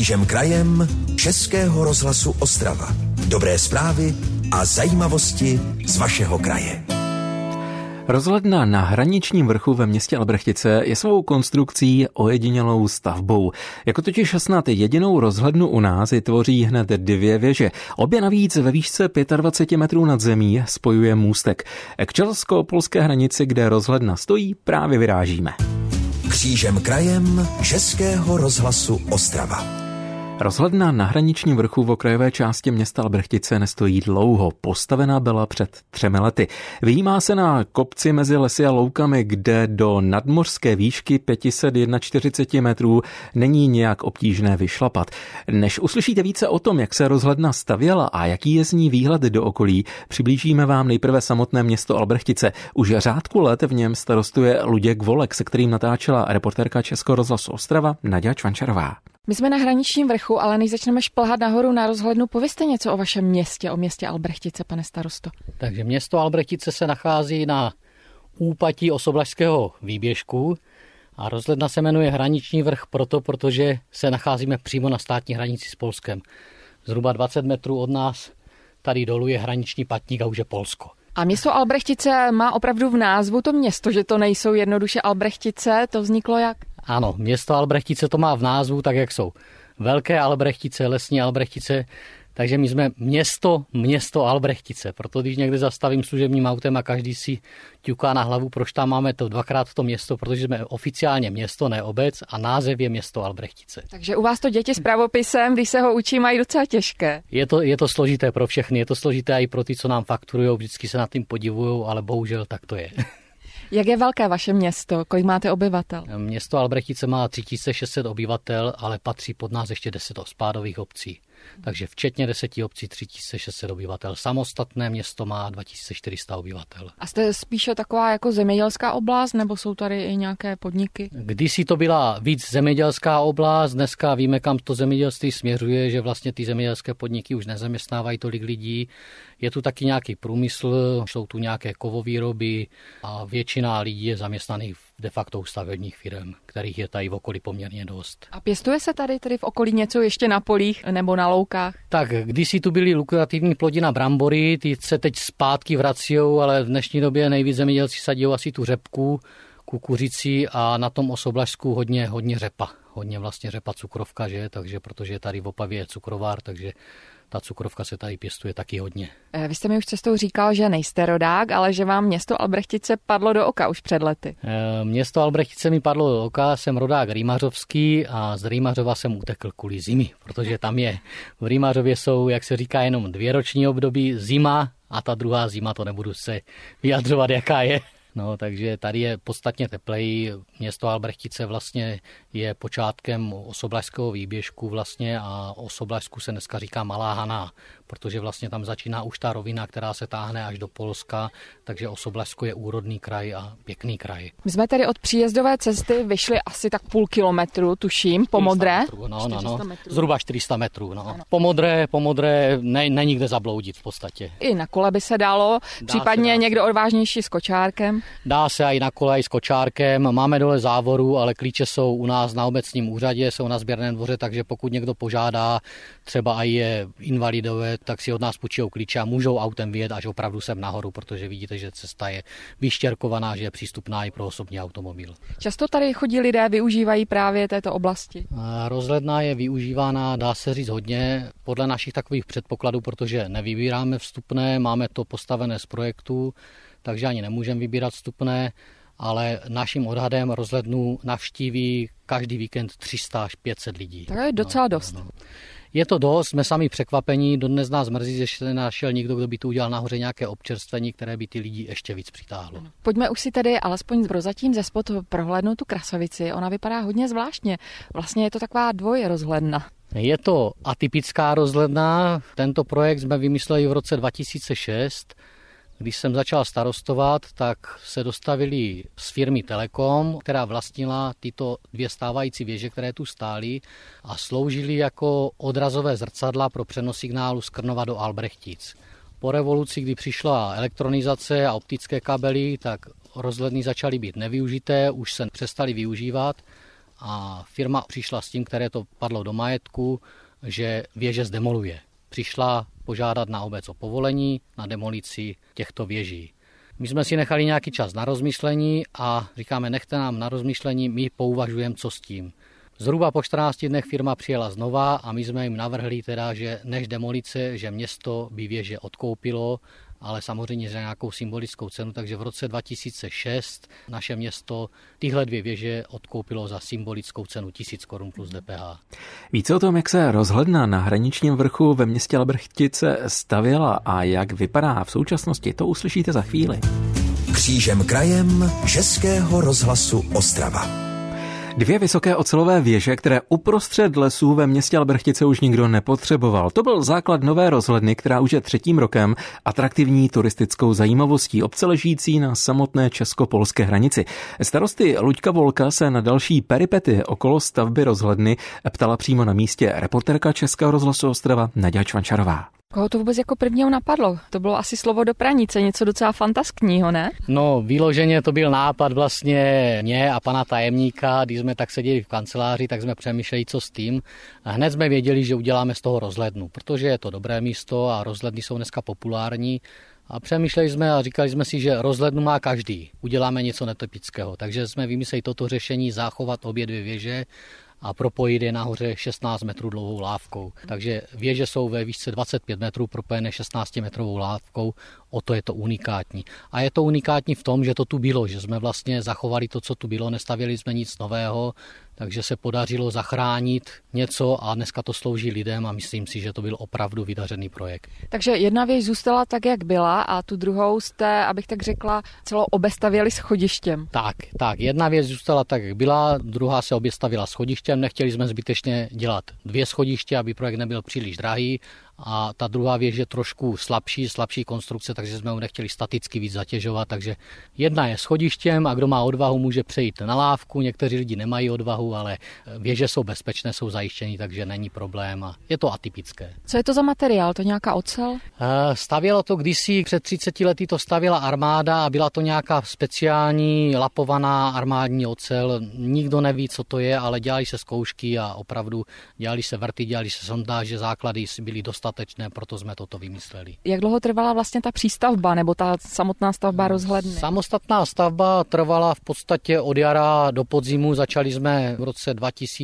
Křížem krajem Českého rozhlasu Ostrava. Dobré zprávy a zajímavosti z vašeho kraje. Rozhledna na hraničním vrchu ve městě Albrechtice je svou konstrukcí ojedinělou stavbou. Jako totiž snad jedinou rozhlednu u nás ji tvoří hned dvě věže. Obě navíc ve výšce 25 metrů nad zemí spojuje můstek. K česko-polské hranici, kde rozhledna stojí, právě vyrážíme. Křížem krajem Českého rozhlasu Ostrava. Rozhledna na hraničním vrchu v okrajové části města Albrechtice nestojí dlouho. Postavená byla před 3 lety. Vyjímá se na kopci mezi lesy a loukami, kde do nadmořské výšky 541 metrů není nějak obtížné vyšlapat. Než uslyšíte více o tom, jak se rozhledna stavěla a jaký je z ní výhled do okolí, přiblížíme vám nejprve samotné město Albrechtice. Už řádku let v něm starostuje Luděk Volek, se kterým natáčela reportérka Českého rozhlasu Ostrava Naďa Čvančarová. My jsme na hraničním vrchu, ale než začneme šplhat nahoru na rozhlednu, povězte něco o vašem městě, o městě Albrechtice, pane starosto. Takže město Albrechtice se nachází na úpatí Osoblažského výběžku a rozhledna se jmenuje Hraniční vrch protože se nacházíme přímo na státní hranici s Polskem. Zhruba 20 metrů od nás tady dolů je hraniční patník a už je Polsko. A město Albrechtice má opravdu v názvu to město, že to nejsou jednoduše Albrechtice, to vzniklo jak? Ano, město Albrechtice to má v názvu, tak jak jsou velké Albrechtice, lesní Albrechtice, takže my jsme město Albrechtice. Proto když někde zastavím služebním autem a každý si ťuká na hlavu, proč tam máme to dvakrát to město, protože jsme oficiálně město, ne obec a název je město Albrechtice. Takže u vás to děti s pravopisem, když se ho učí, mají docela těžké. Je to složité pro všechny, je to složité i pro ty, co nám fakturujou, vždycky se nad tím podivujou, ale bohužel tak to je. Jak je velké vaše město? Kolik máte obyvatel? Město Albrechtice má 3600 obyvatel, ale patří pod nás ještě 10 spádových obcí. Takže včetně 10 obcí 3600 obyvatel. Samostatné město má 2400 obyvatel. A jste spíše taková jako zemědělská oblast, nebo jsou tady i nějaké podniky? Kdysi to byla víc zemědělská oblast, dneska víme, kam to zemědělství směřuje, že vlastně ty zemědělské podniky už nezaměstnávají tolik lidí. Je tu taky nějaký průmysl, jsou tu nějaké kovovýroby a většina lidí je zaměstnaných de facto u stavebních firm, kterých je tady v okolí poměrně dost. A pěstuje se tady v okolí něco ještě na polích nebo na loukách? Tak, kdysi tu byly lukrativní plodina brambory, ty se teď zpátky vracijou, ale v dnešní době nejvíc zemědělci sadí asi tu řepku, kukuřici a na tom Osoblažsku hodně řepa. Hodně vlastně řepa cukrovka, že? Takže protože tady v Opavě je cukrovár, takže ta cukrovka se tady pěstuje taky hodně. Vy jste mi už cestou říkal, že nejste rodák, ale že vám město Albrechtice padlo do oka už před lety. Město Albrechtice mi padlo do oka, jsem rodák rýmařovský a z Rýmařova jsem utekl kvůli zimy, protože tam je. V Rýmařově jsou, jak se říká, jenom 2 roční období, zima a ta druhá zima, to nebudu se vyjadřovat, jaká je. No, takže tady je podstatně tepleji. Město Albrechtice vlastně je počátkem Osoblažského výběžku vlastně a Osoblažsku se dneska říká Malá Haná, protože vlastně tam začíná už ta rovina, která se táhne až do Polska, takže Osoblažsko je úrodný kraj a pěkný kraj. My jsme tady od příjezdové cesty vyšli asi tak 0,5 kilometru, tuším, po modré. Zhruba 400 metrů. No. Po modré není kde zabloudit v podstatě. I na kole by se dalo, případně někdo odvážnější s kočárkem. Dá se i na kole, i s kočárkem. Máme dole závoru, ale klíče jsou u nás na obecním úřadě, jsou na sběrném dvoře, takže pokud někdo požádá, třeba i je invalidové, tak si od nás půjčí klíče a můžou autem vyjet až opravdu sem nahoru, protože vidíte, že cesta je vyštěrkovaná, že je přístupná i pro osobní automobil. Často tady chodí lidé, využívají právě této oblasti. Rozhledna je využívána, dá se říct hodně, podle našich takových předpokladů, protože nevybíráme vstupné, máme to postavené z projektu, takže ani nemůžeme vybírat vstupné, ale naším odhadem rozhlednu navštíví každý víkend 300 až 500 lidí. To je docela dost. Je to dost, jsme sami překvapení, dodnes nás mrzí, že se nenašel nikdo, kdo by tu udělal nahoře nějaké občerstvení, které by ty lidi ještě víc přitáhlo. Pojďme už si tedy alespoň prozatím ze spod prohlédnout tu Krasavici, ona vypadá hodně zvláštně, vlastně je to taková dvojrozhledna. Je to atypická rozhledna, tento projekt jsme vymysleli v roce 2006, Když jsem začal starostovat, tak se dostavili z firmy Telekom, která vlastnila tyto dvě stávající věže, které tu stály a sloužily jako odrazové zrcadla pro přenos signálu z Krnova do Albrechtic. Po revoluci, kdy přišla elektronizace a optické kabely, tak rozhledny začaly být nevyužité, už se přestaly využívat a firma přišla s tím, které to padlo do majetku, že věže zdemoluje. Přišla požádat na obec o povolení na demolici těchto věží. My jsme si nechali nějaký čas na rozmyšlení a říkáme, nechte nám na rozmyšlení, my pouvažujeme, co s tím. Zhruba po 14 dnech firma přijela znova a my jsme jim navrhli teda, že než demolice, že město by věže odkoupilo, ale samozřejmě za nějakou symbolickou cenu, takže v roce 2006 naše město tyhle 2 věže odkoupilo za symbolickou cenu 1000 korun plus DPH. Více o tom, jak se rozhledna na hraničním vrchu ve městě Albrechtice stavěla a jak vypadá v současnosti, to uslyšíte za chvíli. Křížem krajem Českého rozhlasu Ostrava. 2 vysoké ocelové věže, které uprostřed lesů ve městě Albrechtice už nikdo nepotřeboval. To byl základ nové rozhledny, která už je 3. rokem atraktivní turistickou zajímavostí, obce ležící na samotné česko-polské hranici. Starosty Luďka Volka se na další peripety okolo stavby rozhledny ptala přímo na místě reportérka Českého rozhlasu Ostrava Naďa Čvančarová. Koho to vůbec jako prvního napadlo? To bylo asi slovo do pranice, něco docela fantaskního, ne? No, vyloženě to byl nápad vlastně mě a pana tajemníka, když jsme tak seděli v kanceláři, tak jsme přemýšleli, co s tím. A hned jsme věděli, že uděláme z toho rozhlednu, protože je to dobré místo a rozhledny jsou dneska populární. A přemýšleli jsme a říkali jsme si, že rozhlednu má každý. Uděláme něco netypického. Takže jsme vymysleli toto řešení, zachovat obě 2 věže a propojit je nahoře 16 metrů dlouhou lávkou. Takže věže jsou ve výšce 25 metrů propojené 16 metrovou lávkou, o to je to unikátní. A je to unikátní v tom, že to tu bylo, že jsme vlastně zachovali to, co tu bylo, nestavěli jsme nic nového, takže se podařilo zachránit něco a dneska to slouží lidem a myslím si, že to byl opravdu vydařený projekt. Takže jedna věž zůstala tak, jak byla a tu druhou jste, abych tak řekla, celou obestavěli schodištěm. Tak, jedna věc zůstala tak, jak byla, druhá se oběstavila schodištěm, nechtěli jsme zbytečně dělat 2 schodiště, aby projekt nebyl příliš drahý. A ta druhá věž je trošku slabší konstrukce, takže jsme ho nechtěli staticky víc zatěžovat, takže jedna je schodištěm a kdo má odvahu, může přejít na lávku, někteří lidi nemají odvahu, ale věže jsou bezpečné, jsou zajištění, takže není problém a je to atypické. Co je to za materiál? To nějaká ocel? Stavělo to kdysi, před 30 lety to stavěla armáda a byla to nějaká speciální lapovaná armádní ocel. Nikdo neví, co to je, ale dělali se zkoušky a opravdu dělali se vrty, dělali se sondáže, základy byly dostatečné, proto jsme toto vymysleli. Jak dlouho trvala vlastně ta přístavba nebo ta samotná stavba rozhledny? Samostatná stavba trvala v podstatě od jara do podzimu. Začali jsme v roce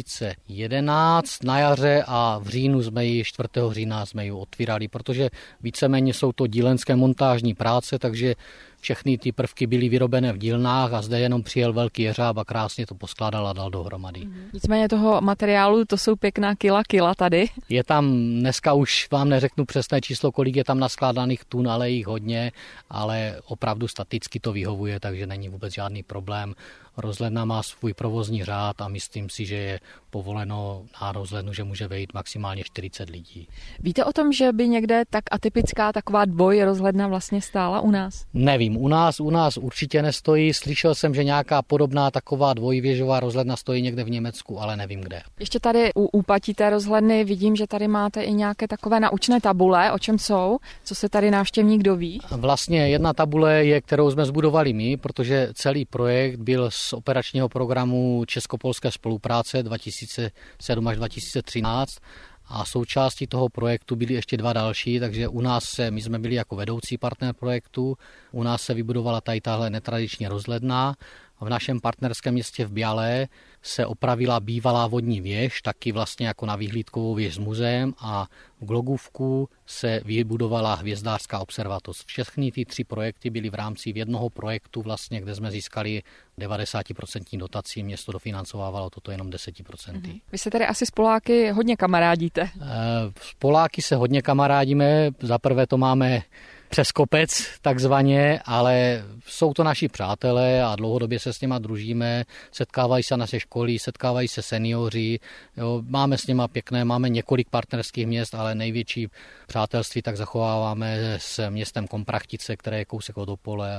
2011 na jaře a v říjnu 4. října jsme ji otvírali, protože víceméně jsou to dílenské montážní práce, takže všechny ty prvky byly vyrobené v dílnách a zde jenom přijel velký jeřáb a krásně to poskládal a dal dohromady. Nicméně toho materiálu, to jsou pěkná kila tady. Je tam, dneska už vám neřeknu přesné číslo, kolik je tam naskládaných tun, ale jich hodně, ale opravdu staticky to vyhovuje, takže není vůbec žádný problém. Rozhledna má svůj provozní řád a myslím si, že je povoleno na rozhlednu, že může vejít maximálně 40 lidí. Víte o tom, že by někde tak atypická taková dvojrozhledna vlastně stála u nás? Nevím, u nás určitě nestojí. Slyšel jsem, že nějaká podobná taková dvojvěžová rozhledna stojí někde v Německu, ale nevím kde. Ještě tady u úpatí té rozhledny vidím, že tady máte i nějaké takové naučné tabule. O čem jsou? Co se tady návštěvník doví? Vlastně jedna tabule je, kterou jsme zbudovali my, protože celý projekt byl z operačního programu Česko-polské spolupráce 2007 až 2013 a součástí toho projektu byly ještě 2 další, takže my jsme byli jako vedoucí partner projektu, u nás se vybudovala tady tahle netradiční rozhledna. V našem partnerském městě v Bialé se opravila bývalá vodní věž, taky vlastně jako na vyhlídkovou věž s muzeem a v Glogůvku se vybudovala hvězdářská observatoř. Všechny ty 3 projekty byly v rámci jednoho projektu, vlastně, kde jsme získali 90% dotací, město dofinancovávalo toto jenom 10%. Vy se tady asi s Poláky hodně kamarádíte. S Poláky se hodně kamarádíme, zaprvé to máme přes kopec takzvaně, ale jsou to naši přátelé a dlouhodobě se s nima družíme, setkávají se naše školy, setkávají se seniori, jo, máme s nima máme několik partnerských měst, ale největší přátelství tak zachováváme s městem Komprachtice, které je kousek od Opole a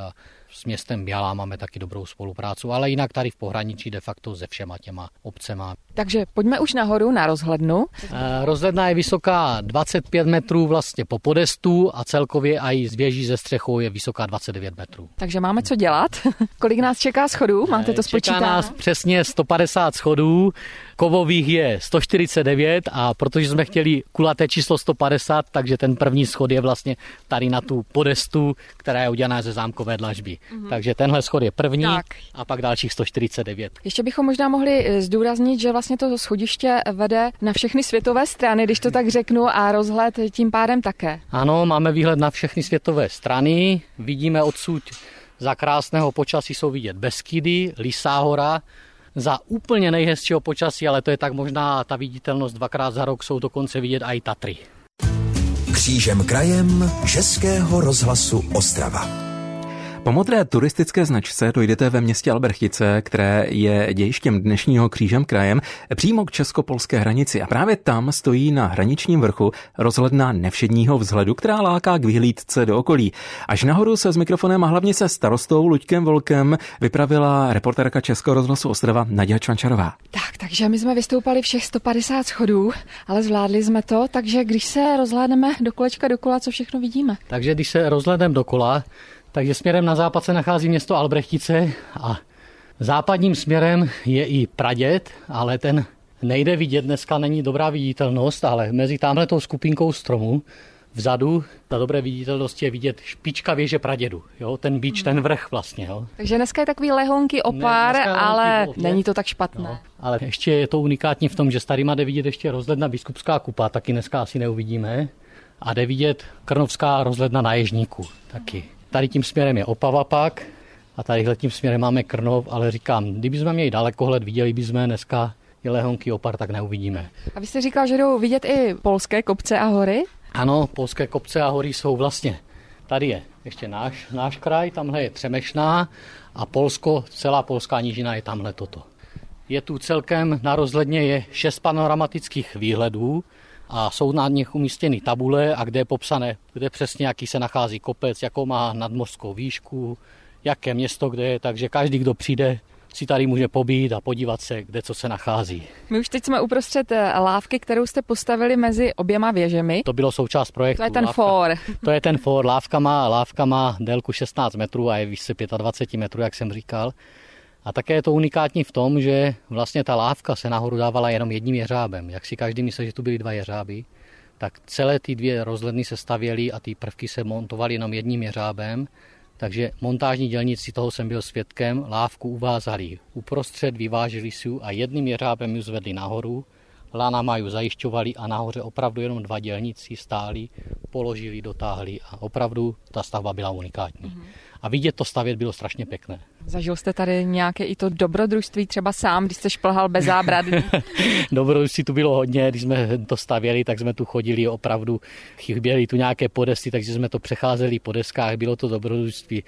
s městem Bělá máme taky dobrou spolupráci, ale jinak tady v pohraničí de facto se všema těma obcema. Takže pojďme už nahoru na rozhlednu. Rozhledna je vysoká 25 metrů vlastně po podestu a celkově i z věží ze střechou je vysoká 29 metrů. Takže máme co dělat. Kolik nás čeká schodů? Máte to spočítáno? Čeká nás přesně 150 schodů, kovových je 149 a protože jsme chtěli kulaté číslo 150, takže ten první schod je vlastně tady na tu podestu, která je udělaná ze zámkové dlažby. Takže tenhle schod je první a pak dalších 149. Ještě bychom možná mohli zdůraznit, že vlastně to schodiště vede na všechny světové strany, když to tak řeknu, a rozhled tím pádem také. Ano, máme výhled na všechny světové strany, vidíme odsud za krásného počasí jsou vidět Beskydy, Lysá hora, za úplně nejhezčího počasí, ale to je tak možná ta viditelnost 2krát za rok, jsou dokonce vidět i Tatry. Křížem krajem Českého rozhlasu Ostrava. Po modré turistické značce dojdete ve městě Albrechtice, které je dějištěm dnešního křížem krajem, přímo k česko-polské hranici. A právě tam stojí na hraničním vrchu rozhledna nevšedního vzhledu, která láká k vyhlídce do okolí. Až nahoru se s mikrofonem a hlavně se starostou Luďkem Volkem vypravila reportérka Českého rozhlasu Ostrava Naděja Čvančarová. Takže my jsme vystoupali všech 150 schodů, ale zvládli jsme to, takže když se rozhlédneme do kolečka dokola, co všechno vidíme? Takže když se rozhlédneme dokola, takže směrem na západ se nachází město Albrechtice a západním směrem je i Praděd, ale ten nejde vidět, dneska není dobrá viditelnost, ale mezi támhletou skupinkou stromů vzadu za dobré viditelnosti je vidět špička věže Pradědu, jo? Ten bič, ten vrch vlastně. Jo? Takže dneska je takový lehonký opár, ale není to tak špatné. No, ale ještě je to unikátní v tom, že starýma jde vidět ještě rozhledna Biskupská kupa, taky dneska asi neuvidíme, a jde vidět Krnovská rozhledna na Ježníku taky. Tady tím směrem je Opava pak a tadyhle tím směrem máme Krnov, ale říkám, kdybychom měli dalekohled, viděli bychom dneska je lehonký opar, tak neuvidíme. A vy jste říkal, že jdou vidět i polské kopce a hory? Ano, polské kopce a hory jsou vlastně, tady je ještě náš kraj, tamhle je Třemešná a Polsko, celá polská nížina je tamhle toto. Je tu celkem na rozhledně je 6 panoramatických výhledů, a jsou na nich umístěny tabule, a kde je popsané, kde přesně jaký se nachází kopec, jakou má nadmořskou výšku, jaké město kde je, takže každý, kdo přijde, si tady může pobít a podívat se, kde co se nachází. My už teď jsme uprostřed lávky, kterou jste postavili mezi oběma věžemi. To bylo součást projektu. To je ten fór. To je ten fór. Lávka má délku 16 metrů a je výšce 25 metrů, jak jsem říkal. A také je to unikátní v tom, že vlastně ta lávka se nahoru dávala jenom jedním jeřábem. Jak si každý myslel, že tu byly 2 jeřáby, tak celé ty 2 rozhledny se stavěly a ty prvky se montovaly jenom jedním jeřábem. Takže montážní dělníci, toho jsem byl svědkem, lávku uvázali uprostřed, vyvážili si a jedním jeřábem ji zvedli nahoru. Lanama ju zajišťovali a nahoře opravdu jenom 2 dělníci stáli, položili, dotáhli a opravdu ta stavba byla unikátní. A vidět to stavět bylo strašně pěkné. Zažil jste tady nějaké i to dobrodružství třeba sám, když jste šplhal bez zábradlí? Dobrodružství tu bylo hodně, když jsme to stavěli, tak jsme tu chodili opravdu, chyběly tu nějaké podesty, takže jsme to přecházeli po deskách, bylo to dobrodružství.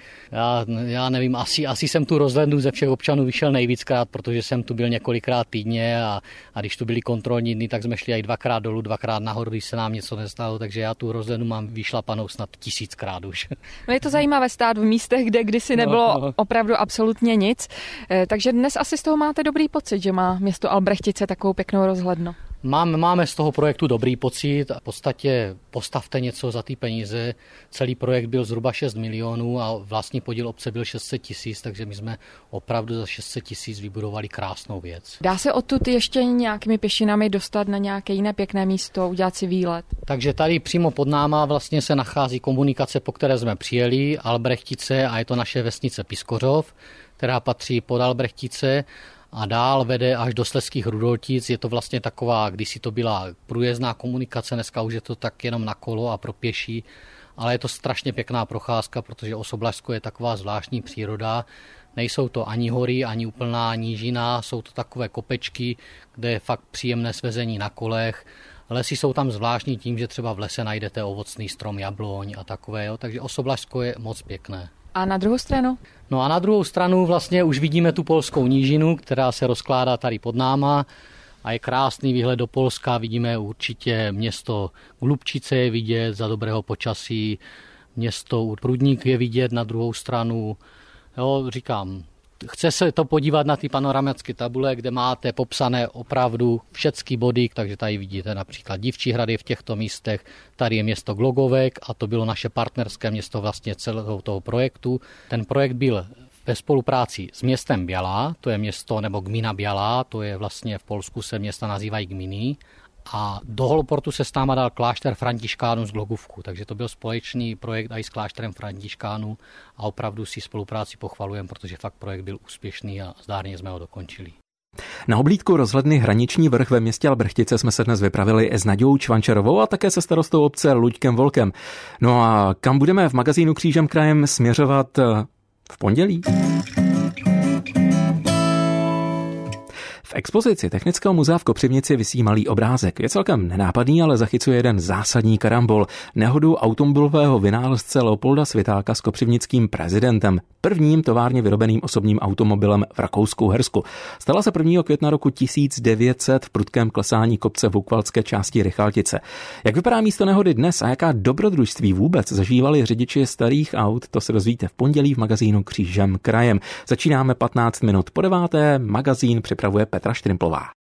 Já nevím, asi jsem tu rozhlednu ze všech občanů vyšel nejvíckrát, protože jsem tu byl několikrát týdně a když tu byly kontrolní dny, tak jsme šli i 2krát dolů, 2krát nahoru, když se nám něco nestalo, takže já tu rozhlednu mám vyšlapanou snad 1000krát už. No je to zajímavé stát v místech, kde kdysi nebylo opravdu absolutně nic. Takže dnes asi z toho máte dobrý pocit, že má město Albrechtice takovou pěknou rozhlednu. Máme z toho projektu dobrý pocit a v podstatě postavte něco za ty peníze. Celý projekt byl zhruba 6 milionů a vlastní podíl obce byl 600 000, takže my jsme opravdu za 600 000 vybudovali krásnou věc. Dá se odtud ještě nějakými pěšinami dostat na nějaké jiné pěkné místo, udělat si výlet? Takže tady přímo pod náma vlastně se nachází komunikace, po které jsme přijeli, Albrechtice, a je to naše vesnice Piskořov, která patří pod Albrechtice a dál vede až do Slezských Rudoltic. Je to vlastně taková, kdysi to byla průjezdná komunikace, dneska už je to tak jenom na kolo a pro pěší, ale je to strašně pěkná procházka, protože Osoblažsko je taková zvláštní příroda. Nejsou to ani hory, ani úplná nížina, jsou to takové kopečky, kde je fakt příjemné svezení na kolech. Lesy jsou tam zvláštní tím, že třeba v lese najdete ovocný strom, jabloň a takové, jo? Takže Osoblažsko je moc pěkné. A na druhou stranu? No a na druhou stranu vlastně už vidíme tu polskou nížinu, která se rozkládá tady pod náma a je krásný výhled do Polska. Vidíme určitě město Glubčice je vidět za dobrého počasí, město Prudník je vidět na druhou stranu, Jo, říkám, chce se to podívat na ty panoramické tabule, kde máte popsané opravdu všechny body, takže tady vidíte například Dívčí Hrady v těchto místech, tady je město Glogovek a to bylo naše partnerské město vlastně celého toho projektu. Ten projekt byl ve spolupráci s městem Bělá, to je město nebo gmina Bělá, to je vlastně v Polsku se města nazývají gminy. A do holoportu se s náma dal klášter Františkánů z Glogůvku, takže to byl společný projekt i s klášterem Františkánů a opravdu si spolupráci pochvalujeme, protože fakt projekt byl úspěšný a zdárně jsme ho dokončili. Na oblídku rozhledny Hraniční vrch ve městě Albrechtice jsme se dnes vypravili s Naďou Čvančerovou a také se starostou obce Luďkem Volkem. No a kam budeme v magazínu Křížem krajem směřovat v pondělí? V expozici Technického muzea v Kopřivnici visí malý obrázek. Je celkem nenápadný, ale zachycuje jeden zásadní karambol. Nehodu automobilového vynálezce Leopolda Svitáka s kopřivnickým prezidentem, prvním továrně vyrobeným osobním automobilem v Rakousku-Hersku. Stala se 1. května roku 1900 v prudkém klesání kopce v Hukvaldské části Rychaltice. Jak vypadá místo nehody dnes a jaká dobrodružství vůbec zažívali řidiči starých aut, to se dozvíte v pondělí v magazínu Křížem krajem. Začínáme 15 minut po 9. Magazín připravuje Petra Štrimplová.